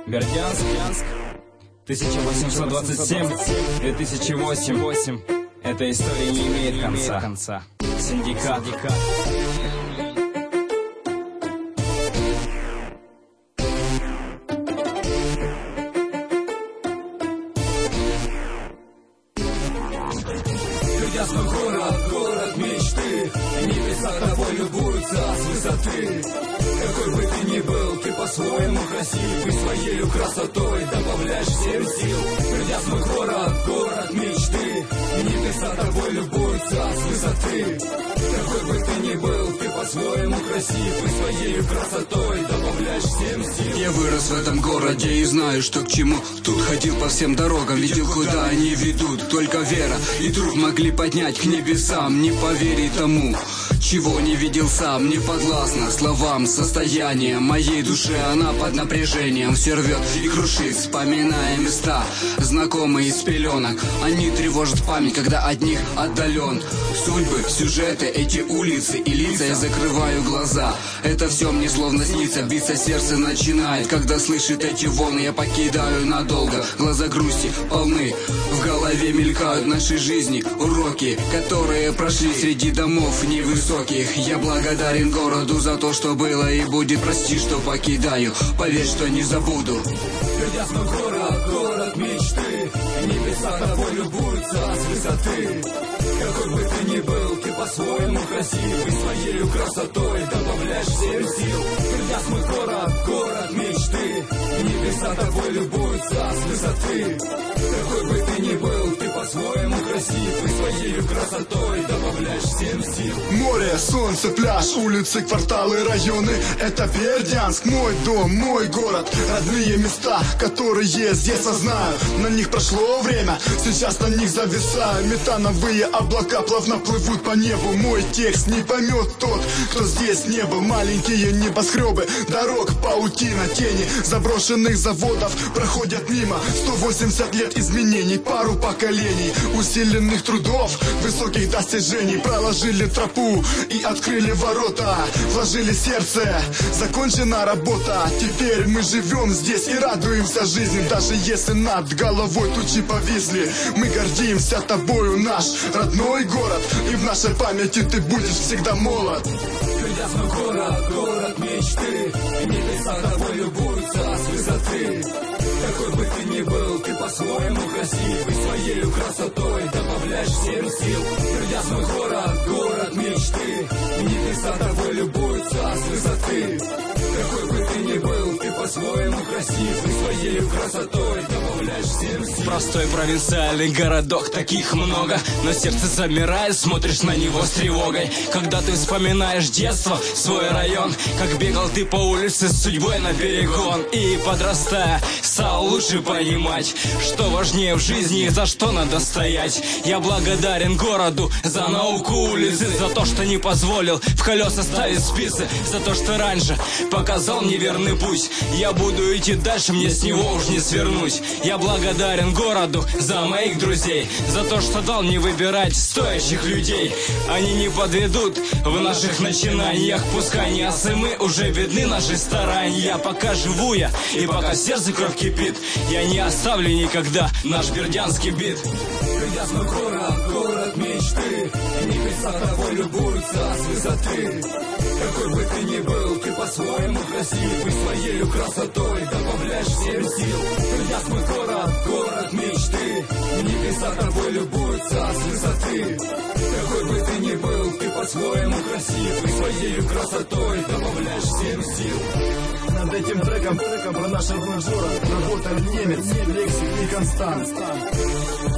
Бердянск, 1827-2008. Эта история не имеет конца. Синдикат. Бердянск город мечты, небеса тобой любуются с высоты. Какой бы ты ни был, ты по-своему красив, и своей красотой добавляешь всем сил. Бердянск город мечты, небеса тобой любуются с высоты. Какой бы ты ни был, ты по-своему красив, и своей красотой добавляешь всем сил. Я вырос в этом городе и знаю, что к чему. Тут ходил по всем дорогам, видел, куда они ведут. Только вера и труд могли поднять к небесам. Не поверить тому, чего не видел сам. Не подвластно словам, состояние моей души. Она под напряжением все рвет и крушит, вспоминая места, знакомые из пеленок. Они тревожат память, когда от них отдален. Судьбы, сюжеты, эти улицы и лица. Я закрываю глаза, это все мне словно снится. Биться сердце начинает, когда слышит эти волны. Я покидаю надолго, глаза грусти полны. В голове мелькают наши жизни уроки, которые прошли среди домов невысоких. Я благодарен городу за то, что было и будет. Прости, что покидаю, поверь, что не забуду. Бердянск город мечты, небеса тобой любуются с высоты. Какой бы ты ни был, ты по-своему красив, и своей красотой добавляешь всем сил. Бердянск город мечты, небеса тобой любуются с высоты. Какой бы ты ни был, ты по-своему красив, и своей красотой добавляешь всем сил. Море, солнце, пляж, улицы, кварталы, районы — это Бердянск, мой дом, мой город. Родные места, которые здесь я знаю. На них прошло время, сейчас на них зависаю. Метановые облака плавно плывут по небу. Мой текст не поймет тот, кто здесь не был. Маленькие небоскребы, дорог, паутина, тени заброшенных заводов проходят мимо. 180 лет изменений, пару поколений усиленных трудов, высоких достижений. Проложили тропу и открыли ворота, вложили сердце, закончена работа. Теперь мы живем здесь и радуемся жизни. Даже если над головой тучи повисли, мы гордимся тобою, наш родной город. И в нашей памяти ты будешь всегда молод. Бердянск город мечты, небеса тобой любуются с высоты. Какой бы ты ни был, ты по-своему красив, и своей красотой добавляешь всем сил. Бердянск город мечты, небеса тобой любуются с высоты. Какой бы ты ни был, ты по-своему красив, и своей красотой добавляешь всем сил. Простой провинциальный городок, таких много, но сердце замирает, смотришь на него с тревогой. Когда ты вспоминаешь детство, свой район, как бегал ты по улице с судьбой на перегон. И подрастая, стал лучше понимать, что важнее в жизни и за что надо стоять. Я благодарен городу за науку улицы, за то, что не позволил в колеса ставить спицы, за то, что раньше показал мне верный путь. Я буду идти дальше, мне с него уж не свернуть. Я благодарен городу за моих друзей, за то, что дал мне выбирать стоящих людей. Они не подведут в наших начинаниях, пускай не осы, мы уже видны наши старания. Пока живу я и пока в сердце кровь кипит, я не оставлю никогда наш бердянский бит. Бердянск город мечты, небеса тобой любуются с высоты. Какой бы ты ни был, ты по-своему красив, и своей красотой добавляешь всем сил. Бердянск город мечты, небеса тобой любуются с высоты. Какой бы ты ни был, ты по-своему красив, и своей красотой добавляешь всем сил. Над этим треком про наш родной город работали немец, Лексик и Констант.